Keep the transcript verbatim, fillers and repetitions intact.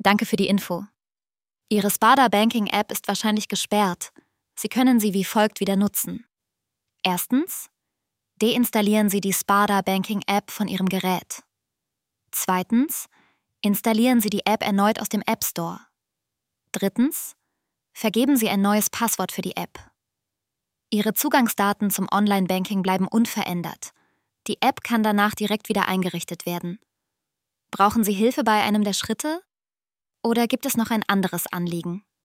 Danke für die Info. Ihre Sparda Banking App ist wahrscheinlich gesperrt. Sie können sie wie folgt wieder nutzen. Erstens, deinstallieren Sie die Sparda Banking App von Ihrem Gerät. Zweitens, installieren Sie die App erneut aus dem App Store. Drittens, vergeben Sie ein neues Passwort für die App. Ihre Zugangsdaten zum Online-Banking bleiben unverändert. Die App kann danach direkt wieder eingerichtet werden. Brauchen Sie Hilfe bei einem der Schritte? Oder gibt es noch ein anderes Anliegen?